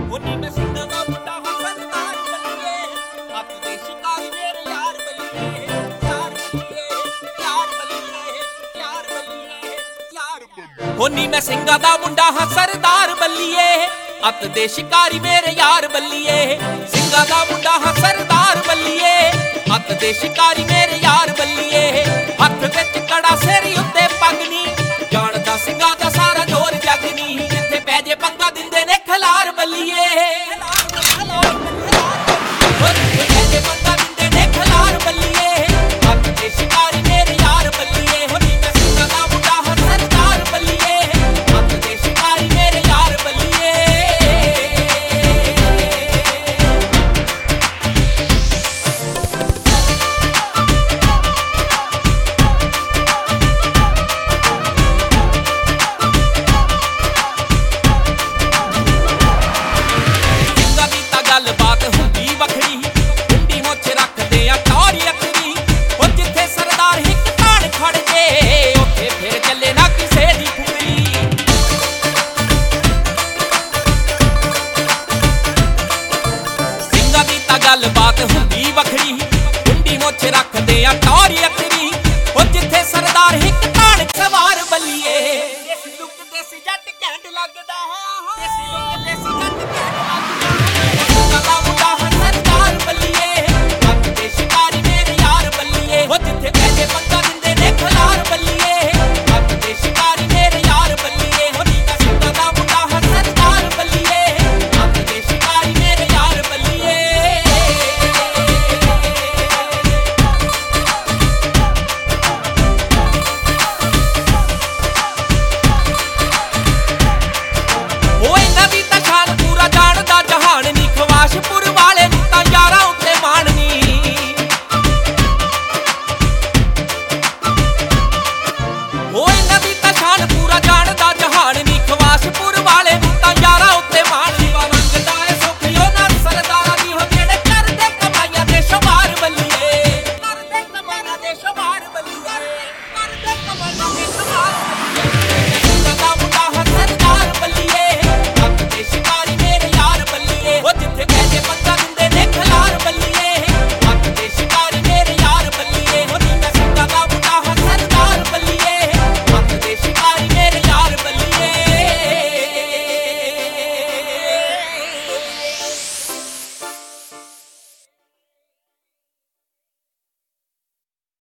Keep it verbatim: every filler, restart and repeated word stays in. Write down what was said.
ਹੋਨੀ ਮੈਂ ਸਿੰਘਾਂ ਦਾ ਮੁੰਡਾ ਹਾਂ ਸਰਦਾਰ ਬੱਲੀਏ, ਹੱਥ ਦੇ ਸ਼ਿਕਾਰੀ ਮੇਰੇ ਯਾਰ ਬੱਲੀਏ, ਯਾਰ ਬੱਲੀਏ, ਯਾਰ ਬੱਲੀਏ, ਯਾਰ ਬੱਲੀਏ, ਯਾਰ ਬੱਲੀਏ। ਹੋਨੀ ਮੈਂ ਸਿੰਘਾਂ ਦਾ ਮੁੰਡਾ ਹਾਂ ਸਰਦਾਰ ਬੱਲੀਏ, ਹੱਥ ਦੇ ਸ਼ਿਕਾਰੀ ਮੇਰੇ ਯਾਰ ਬੱਲੀਏ, ਸਿੰਘਾਂ ਦਾ ਮੁੰਡਾ ਹਾਂ ਸਰਦਾਰ ਬੱਲੀਏ, ਹੱਥ ਦੇ ਸ਼ਿਕਾਰੀ ਮੇਰੇ ਯਾਰ ਬੱਲੀਏ। ਹੱਥ ਵਿੱਚ ਕੜਾ ਸਿਰ ਉੱਤੇ ਪੱਗ ਨੀ, ਜਾਣਦਾ ਸਿੰਘਾਂ ਦਾ ਸਾਰਾ ਜ਼ੋਰ ਜੱਗ ਨੀ, ਜਿੱਥੇ ਪੈ ਜੇ ਪੰਗਾ ਦਿੰਦੇ ਨੇ ਖਿਲਾਰ ਬੱਲੀਏ, ਪੈ ਜੇ ਪੰਗਾ ਦਿੰਦੇ ਨੇ ਖਿਲਾਰ ਬੱਲੀਏ, ਹੱਥ ਦੇ ਸ਼ਿਕਾਰੀ ਮੇਰੇ ਯਾਰ ਬੱਲੀਏ। ਹੋਨੀ ਮੈਂ ਸਿੰਘਾਂ ਦਾ ਮੁੰਡਾ ਹਾਂ ਸਰਦਾਰ ਬੱਲੀਏ, ਹੱਥ ਦੇ ਸ਼ਿਕਾਰੀ ਮੇਰੇ ਯਾਰ ਬੱਲੀਏ। ਗੱਲਬਾਤ ਹੁੰਦੀ ਵੱਖਰੀ, ਹੁੰਦੀ ਮੁੱਛ ਰੱਖਦੇ ਆ ਟੌਰੀ ਅੱਖਰੀ, ਉਹ ਜਿੱਥੇ ਸਰਦਾਰ ਹਿੱਕ ਤਾਣ ਖੜ ਜੇ, ਉੱਥੇ ਫਿਰ ਚੱਲੇ ਨਾ ਕਿਸੇ ਦੀ ਫੁਕਰੀ। ਸਿੰਘਾਂ ਦੀ ਤਾਂ ਗੱਲਬਾਤ ਹੁੰਦੀ ਵੱਖਰੀ, ਹੁੰਦੀ ਮੁੱਛ ਰੱਖਦੇ ਆ ਟੌਰੀ ਅੱਖਰੀ, ਉਹ ਜਿੱਥੇ ਸਰਦਾਰ ਹਿੱਕ ਤਾਣ ਸਵਾਰ ਬੱਲੀਏ। ਦੇਸੀ ਲੁੱਕ ਦੇਸੀ ਜੱਟ ਘੈਂਟ ਲੱਗਦਾ, ਦੇਸੀ ਲੁੱਕ ਦੇਸੀ